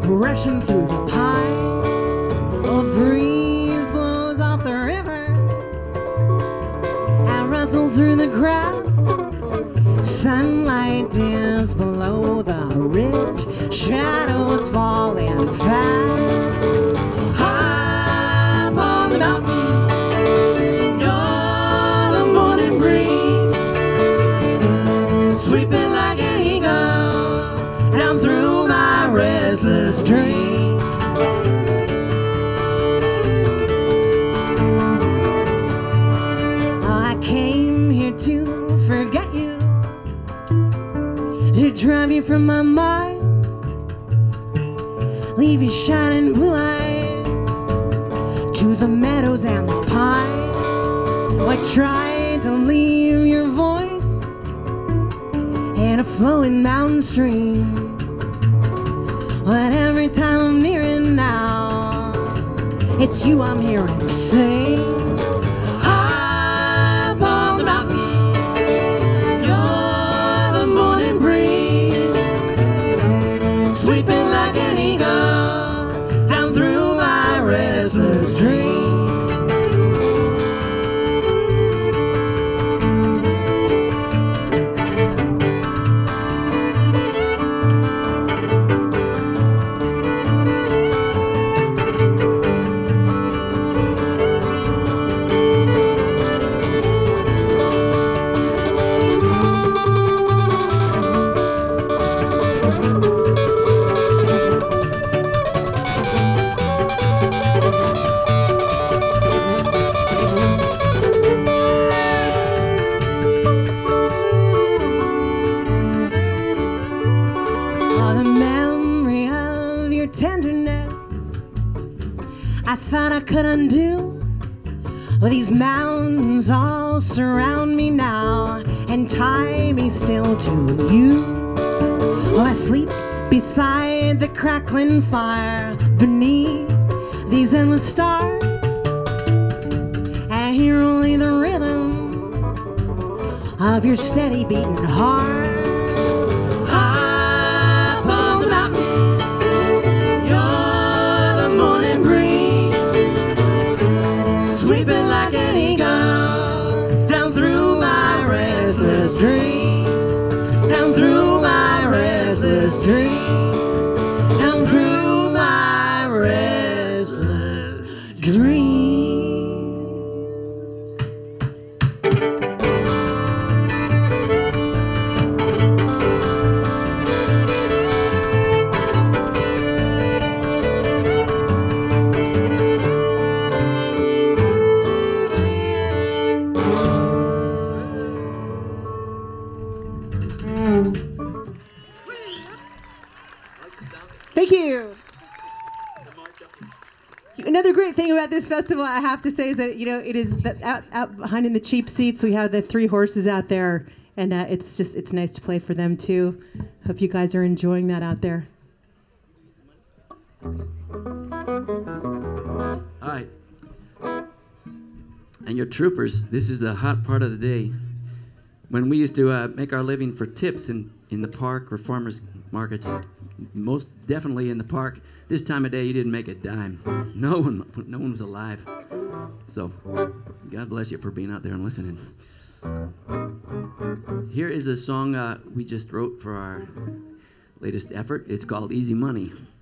rushing through the pine. A breeze blows off the river and rustles through the grass. Sunlight dims below the ridge, shadows falling fast. High upon the mountain, you're the morning breeze, sweeping like an eagle down through my restless dream. I came here to forget you, to drive you from my mind, leave you shining blue eyes to the meadows and the pine. I tried to leave your voice in a flowing mountain stream, but every time I'm nearing now, it's you I'm hearing sing. High upon the mountain, you're the morning breeze, sweeping like an eagle down through my restless dream. Tenderness I thought I could undo, but these mountains all surround me now and tie me still to you. Oh, I sleep beside the crackling fire beneath these endless stars. I hear only the rhythm of your steady beating heart. Sweeping like an eagle down through my restless dreams, down through my restless dreams, down through my restless dreams. Thank you. Another great thing about this festival, I have to say, is that it is that out behind in the cheap seats we have the 3 horses out there, and it's nice to play for them too. Hope you guys are enjoying that out there. All right. And your troopers, this is the hot part of the day. When we used to make our living for tips in the park or farmers markets, most definitely in the park, this time of day you didn't make a dime. No one was alive. So God bless you for being out there and listening. Here is a song we just wrote for our latest effort. It's called Easy Money.